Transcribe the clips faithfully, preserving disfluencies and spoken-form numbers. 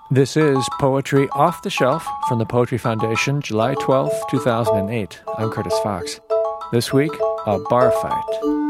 This is Poetry Off the Shelf from the Poetry Foundation, July twelfth, two thousand eight. I'm Curtis Fox. This week, a bar fight.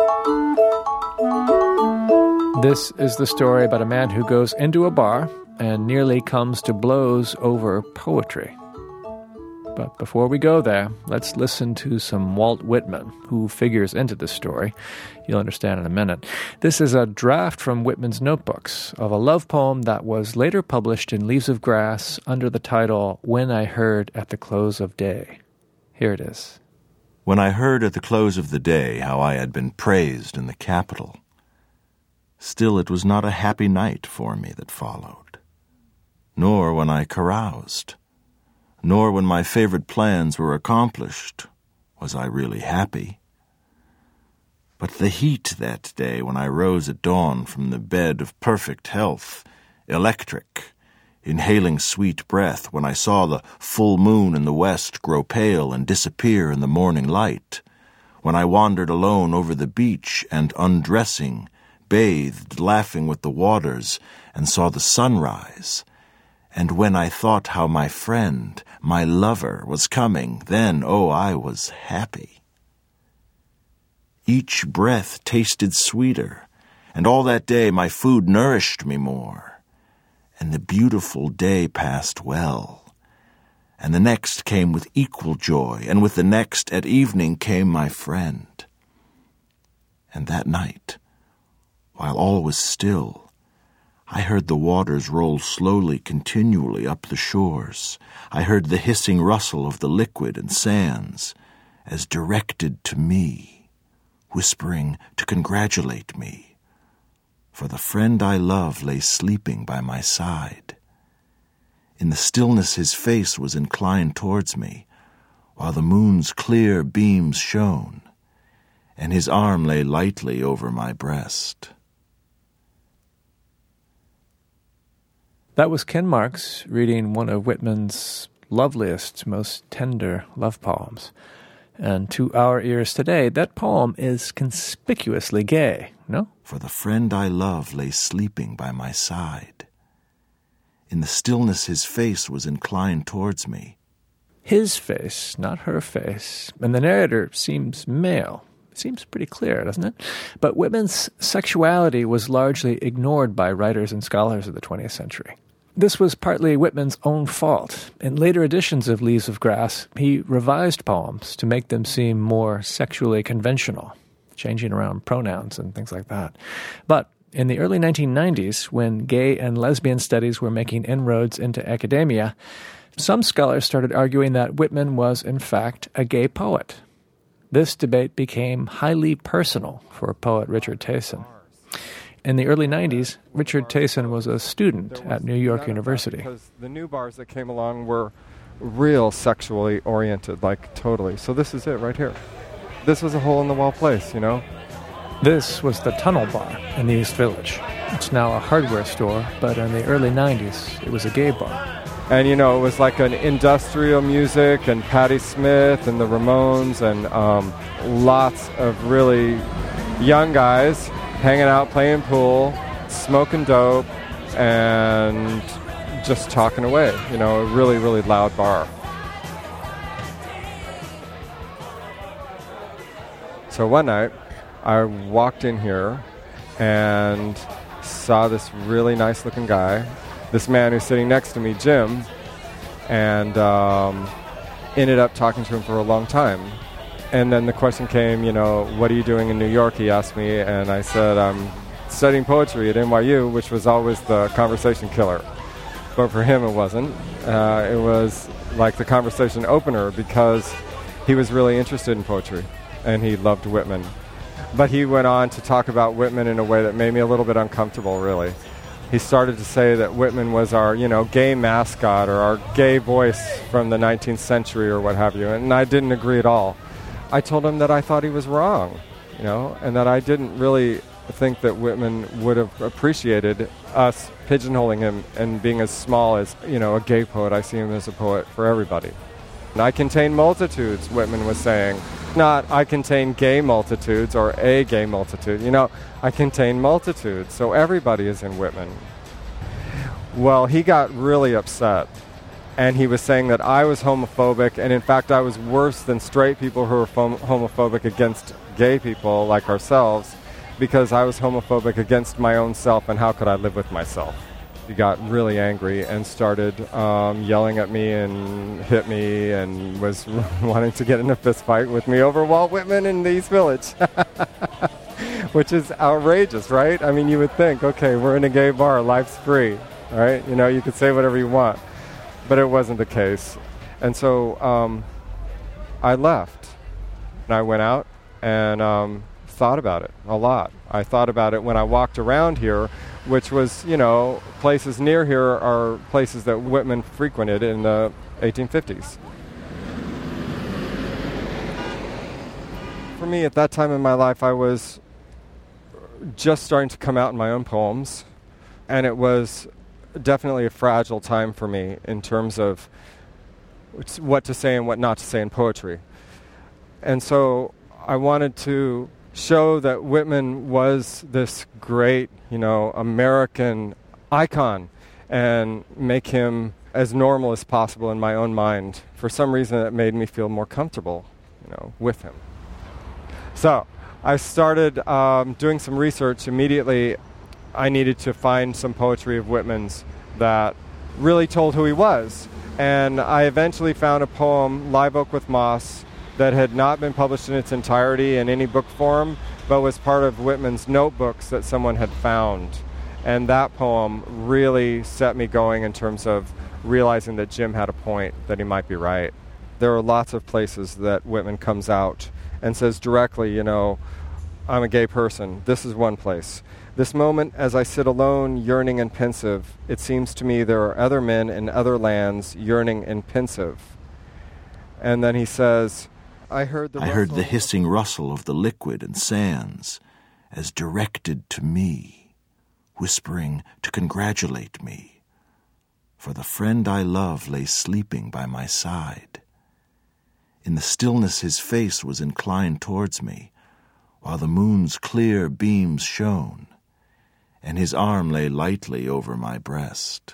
This is the story about a man who goes into a bar and nearly comes to blows over poetry. But before we go there, let's listen to some Walt Whitman, who figures into this story. You'll understand in a minute. This is a draft from Whitman's notebooks of a love poem that was later published in Leaves of Grass under the title When I Heard at the Close of Day. Here it is. When I heard at the close of the day how I had been praised in the capital, still it was not a happy night for me that followed, nor when I caroused, nor when my favorite plans were accomplished was I really happy. But the heat that day when I rose at dawn from the bed of perfect health, electric, inhaling sweet breath, when I saw the full moon in the west grow pale and disappear in the morning light, when I wandered alone over the beach and, undressing, bathed, laughing with the waters, and saw the sunrise, and when I thought how my friend, my lover, was coming, then, oh, I was happy. Each breath tasted sweeter, and all that day my food nourished me more, and the beautiful day passed well, and the next came with equal joy, and with the next at evening came my friend. And that night, while all was still, I heard the waters roll slowly, continually up the shores. I heard the hissing rustle of the liquid and sands, as directed to me, whispering to congratulate me, for the friend I love lay sleeping by my side. In the stillness his face was inclined towards me, while the moon's clear beams shone, and his arm lay lightly over my breast. That was Ken Marks reading one of Whitman's loveliest, most tender love poems. And to our ears today, that poem is conspicuously gay, no? For the friend I love lay sleeping by my side. In the stillness his face was inclined towards me. His face, not her face. And the narrator seems male. It seems pretty clear, doesn't it? But Whitman's sexuality was largely ignored by writers and scholars of the twentieth century. This was partly Whitman's own fault. In later editions of Leaves of Grass, he revised poems to make them seem more sexually conventional, changing around pronouns and things like that. But in the early nineteen nineties, when gay and lesbian studies were making inroads into academia, some scholars started arguing that Whitman was, in fact, a gay poet. This debate became highly personal for poet Richard Taysen. In the early nineties, Richard Taysen was a student at New York University. Because the new bars that came along were real sexually oriented, like totally. So this is it right here. This was a hole-in-the-wall place, you know? This was the Tunnel Bar in the East Village. It's now a hardware store, but in the early nineties, it was a gay bar. And, you know, it was like an industrial music and Patti Smith and the Ramones and um, lots of really young guys hanging out, playing pool, smoking dope, and just talking away. You know, a really, really loud bar. So one night, I walked in here and saw this really nice-looking guy, this man who's sitting next to me, Jim, and um, ended up talking to him for a long time. And then the question came, you know, what are you doing in New York, he asked me, and I said, I'm studying poetry at N Y U, which was always the conversation killer. But for him, it wasn't. Uh, it was like the conversation opener because he was really interested in poetry, and he loved Whitman. But he went on to talk about Whitman in a way that made me a little bit uncomfortable, really. He started to say that Whitman was our, you know, gay mascot or our gay voice from the nineteenth century or what have you, and I didn't agree at all. I told him that I thought he was wrong, you know, and that I didn't really think that Whitman would have appreciated us pigeonholing him and being as small as, you know, a gay poet. I see him as a poet for everybody. And I contain multitudes, Whitman was saying. Not, I contain gay multitudes or a gay multitude. You know, I contain multitudes, so everybody is in Whitman. Well, he got really upset. And he was saying that I was homophobic, and in fact I was worse than straight people who were fom- homophobic against gay people like ourselves, because I was homophobic against my own self, and how could I live with myself? He got really angry and started um, yelling at me and hit me and was wanting to get in a fist fight with me over Walt Whitman in the East Village. Which is outrageous, right? I mean, you would think, okay, we're in a gay bar, life's free, right? You know, you could say whatever you want. But it wasn't the case. And so um, I left. And I went out and um, thought about it a lot. I thought about it when I walked around here, which was, you know, places near here are places that Whitman frequented in the eighteen fifties. For me, at that time in my life, I was just starting to come out in my own poems. And it was definitely a fragile time for me in terms of what to say and what not to say in poetry. And so I wanted to show that Whitman was this great, you know, American icon and make him as normal as possible in my own mind. For some reason, it made me feel more comfortable, you know, with him. So I started um, doing some research immediately. I needed to find some poetry of Whitman's that really told who he was. And I eventually found a poem, Live Oak with Moss, that had not been published in its entirety in any book form, but was part of Whitman's notebooks that someone had found. And that poem really set me going in terms of realizing that Jim had a point, that he might be right. There are lots of places that Whitman comes out and says directly, you know, I'm a gay person. This is one place. This moment, as I sit alone, yearning and pensive, it seems to me there are other men in other lands yearning and pensive. And then he says, I heard the I heard the hissing rustle of the liquid and sands as directed to me, whispering to congratulate me, for the friend I love lay sleeping by my side. In the stillness his face was inclined towards me, while the moon's clear beams shone, and his arm lay lightly over my breast.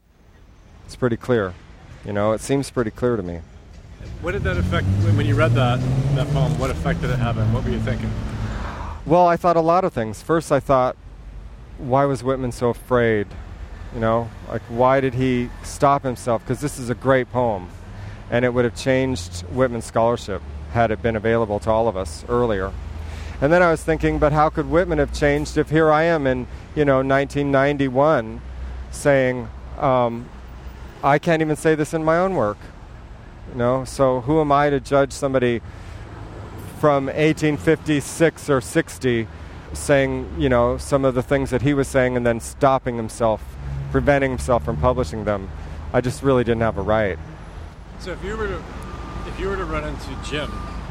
It's pretty clear. You know, it seems pretty clear to me. What did that affect, when you read that, that poem, what effect did it have and what were you thinking? Well, I thought a lot of things. First, I thought, why was Whitman so afraid? You know, like, why did he stop himself? Because this is a great poem, and it would have changed Whitman's scholarship had it been available to all of us earlier. And then I was thinking, but how could Whitman have changed if here I am in, you know, nineteen ninety-one saying, um, I can't even say this in my own work. You know, so who am I to judge somebody from eighteen fifty-six or sixty saying, you know, some of the things that he was saying and then stopping himself, preventing himself from publishing them? I just really didn't have a right. So if you were to, if you were to run into Jim.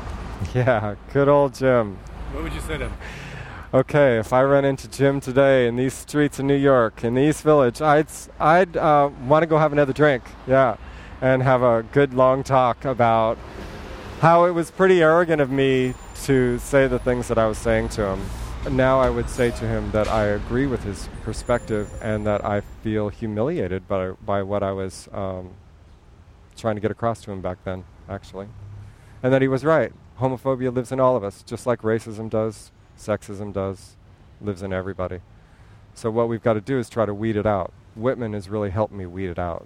Yeah, good old Jim. What would you say to him? Okay, if I run into Jim today in these streets of New York, in the East Village, I'd, I'd uh, want to go have another drink, yeah, and have a good long talk about how it was pretty arrogant of me to say the things that I was saying to him. Now I would say to him that I agree with his perspective and that I feel humiliated by, by what I was um, trying to get across to him back then, actually. And that he was right. Homophobia lives in all of us, just like racism does, sexism does, lives in everybody. So what we've got to do is try to weed it out. Whitman has really helped me weed it out.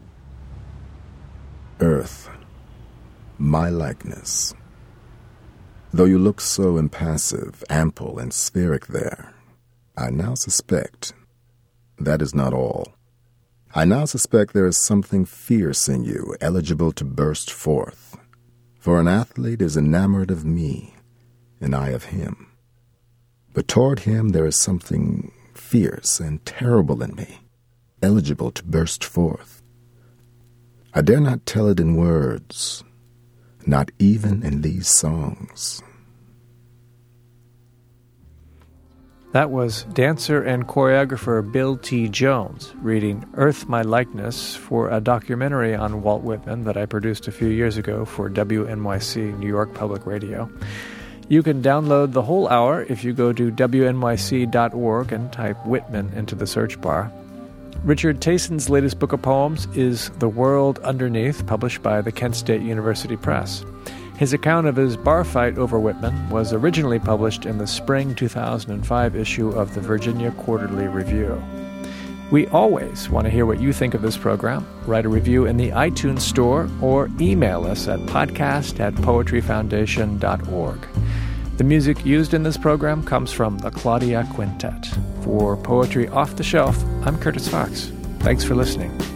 Earth, my likeness. Though you look so impassive, ample, and spheric there, I now suspect that is not all. I now suspect there is something fierce in you, eligible to burst forth. For an athlete is enamored of me, and I of him. But toward him there is something fierce and terrible in me, eligible to burst forth. I dare not tell it in words, not even in these songs. That was dancer and choreographer Bill T. Jones reading Earth, My Likeness for a documentary on Walt Whitman that I produced a few years ago for W N Y C, New York Public Radio. You can download the whole hour if you go to W N Y C dot org and type Whitman into the search bar. Richard Tayson's latest book of poems is The World Underneath, published by the Kent State University Press. His account of his bar fight over Whitman was originally published in the spring two thousand five issue of the Virginia Quarterly Review. We always want to hear what you think of this program. Write a review in the iTunes Store or email us at podcast at poetryfoundation dot org. The music used in this program comes from the Claudia Quintet. For Poetry Off the Shelf, I'm Curtis Fox. Thanks for listening.